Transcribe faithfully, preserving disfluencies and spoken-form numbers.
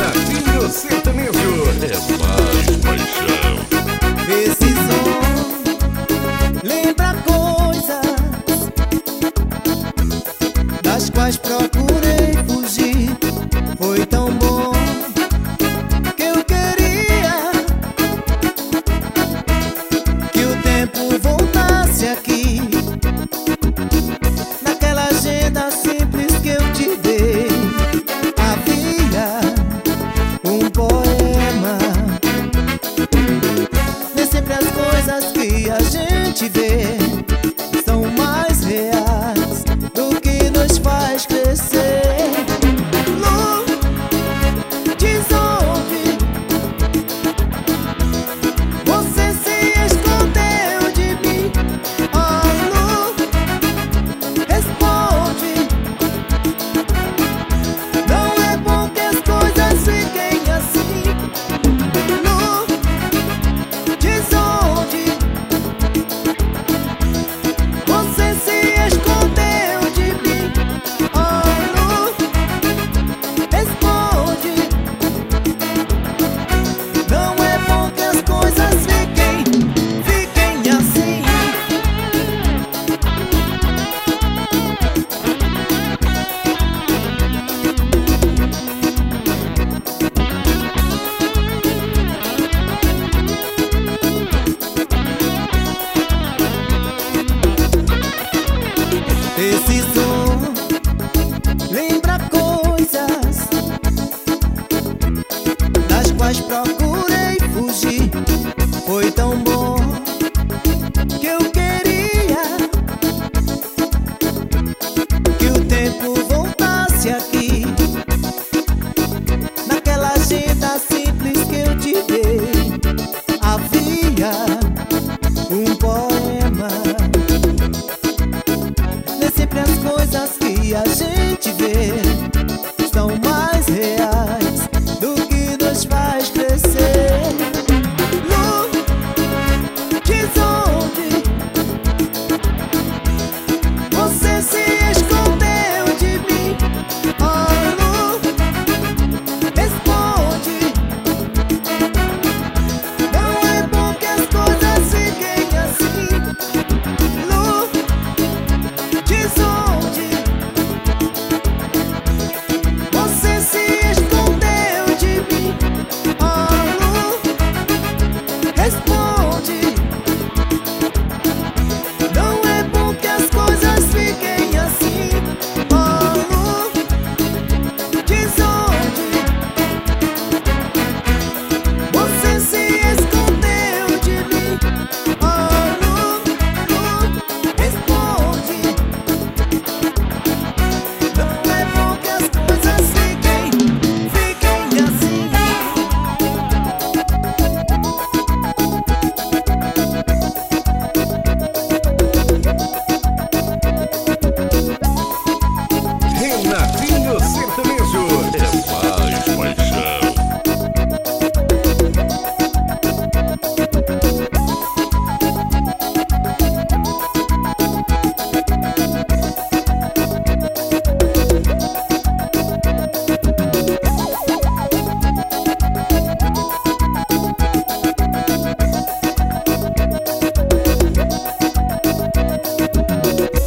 Renatinho Sertanejo é mais paixão. Esse som lembra coisas das quais procurei fugir. Foi tão bom que eu queria que o tempo voltasse aqui, naquela agenda simples que eu te dei. Havia um poema, nem sempre as coisas que a gente vê são mais reais do que nos faz crescer. Lu, diz onde você se escondeu de mim. Oh, Lu, responde. Não é bom que as coisas fiquem assim. Lu, diz onde você se escondeu de mim. Oh, Lu, responde. Não é bom que as coisas fiquem, fiquem assim. Esse som lembra coisas das quais procuro